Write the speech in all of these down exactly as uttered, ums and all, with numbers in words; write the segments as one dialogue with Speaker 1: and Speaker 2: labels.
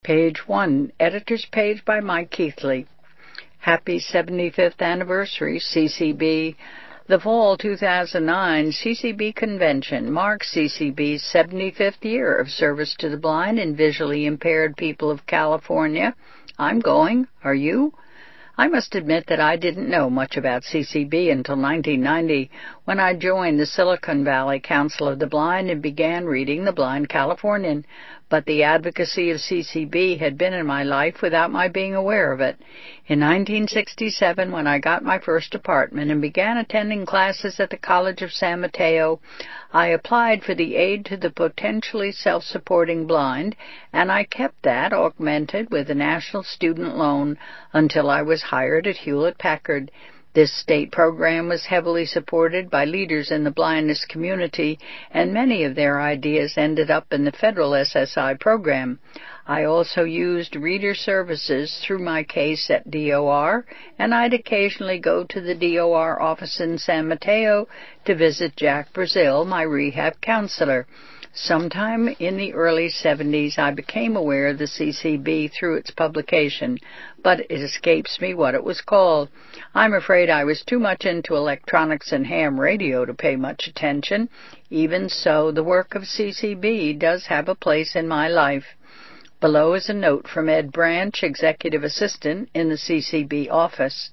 Speaker 1: Page one, Editor's Page by Mike Keithley. Happy seventy-fifth Anniversary, C C B. The Fall two thousand nine C C B Convention marks C C B's seventy-fifth year of service to the blind and visually impaired people of California. I'm going. Are you? I must admit that I didn't know much about C C B until nineteen ninety, when I joined the Silicon Valley Council of the Blind and began reading The Blind Californian. But the advocacy of C C B had been in my life without my being aware of it. In nineteen sixty-seven, when I got my first apartment and began attending classes at the College of San Mateo, I applied for the Aid to the Potentially Self-Supporting Blind, and I kept that, augmented with a national student loan, until I was hired at Hewlett-Packard. This state program was heavily supported by leaders in the blindness community, and many of their ideas ended up in the federal S S I program. I also used reader services through my case at D O R, and I'd occasionally go to the D O R office in San Mateo to visit Jack Brazil, my rehab counselor. Sometime in the early seventies, I became aware of the C C B through its publication, but it escapes me what it was called. I'm afraid I was too much into electronics and ham radio to pay much attention. Even so, the work of C C B does have a place in my life. Below is a note from Ed Branch, Executive Assistant in the C C B office.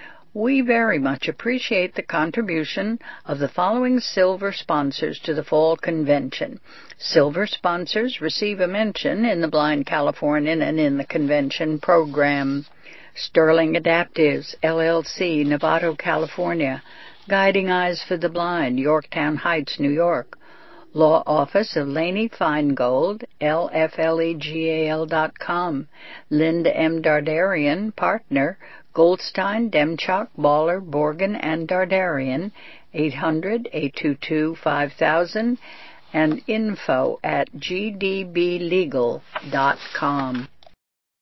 Speaker 1: We very much appreciate the contribution of the following silver sponsors to the Fall Convention. Silver sponsors receive a mention in the Blind Californian and in the convention program. Sterling Adaptives, L L C, Novato, California. Guiding Eyes for the Blind, Yorktown Heights, New York. Law Office of Laney Feingold, L F L E G A L dot com. Linda M. Dardarian, Partner, Goldstein, Demchok, Baller, Borgen, and Dardarian, eight hundred, eight two two, five thousand, and info at g d b legal dot com.